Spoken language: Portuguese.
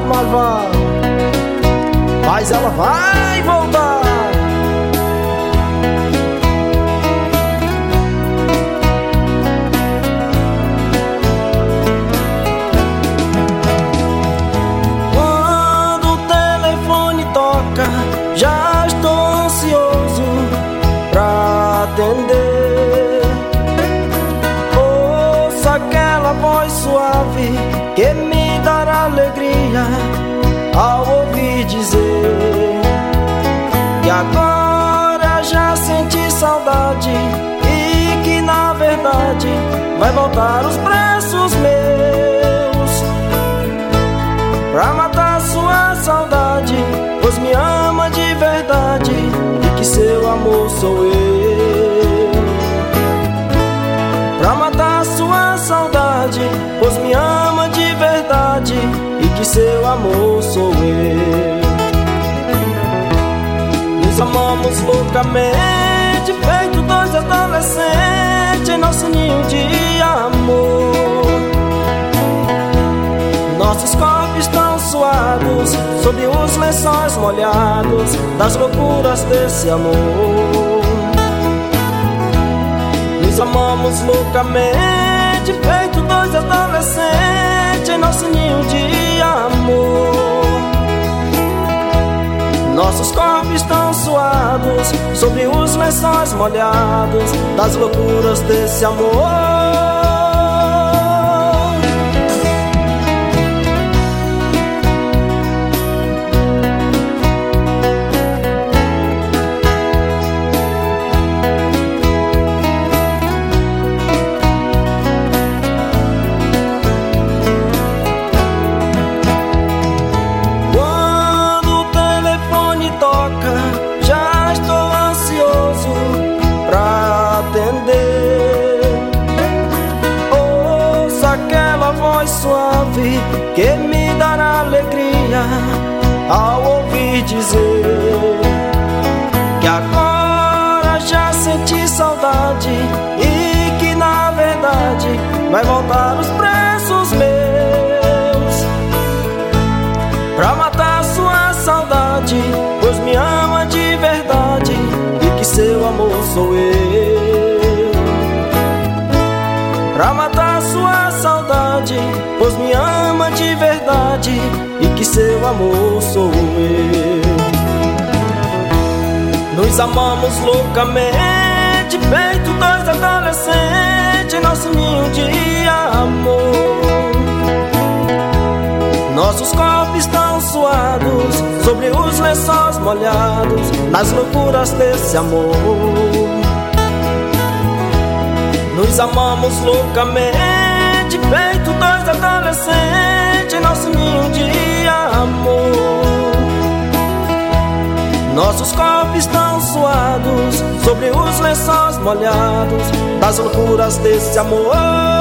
mas vai. Mas ela vai voltar. Quando o telefone toca, já estou ansioso pra atender. Ouço aquela voz suave que me dará alegria ao ouvir dizer que agora já senti saudade e que na verdade vai voltar os braços meus pra matar sua saudade, pois me ama de verdade e que seu amor sou eu. Pra matar sua saudade, pois me ama de verdade e que seu amor sou eu. Nos amamos loucamente, feito dois adolescentes em nosso ninho de amor. Nossos corpos estão suados sob os lençóis molhados das loucuras desse amor. Nos amamos loucamente, feito dois adolescentes em nosso ninho de amor. Nossos corpos estão suados sobre os lençóis molhados das loucuras desse amor. Suave que me dará alegria ao ouvir dizer que agora já senti saudade e que na verdade vai voltar os braços meus pra matar sua saudade, pois me ama de verdade e que seu amor sou eu. Pra matar sua saudade, pois me ama de verdade e que seu amor sou eu. Nos amamos loucamente, feito dois adolescentes em nosso ninho de amor. Nossos corpos estão suados sobre os lençóis molhados nas loucuras desse amor. Nos amamos loucamente, feito dois adolescentes em nosso ninho de amor. Nossos corpos estão suados sobre os lençóis molhados das loucuras desse amor.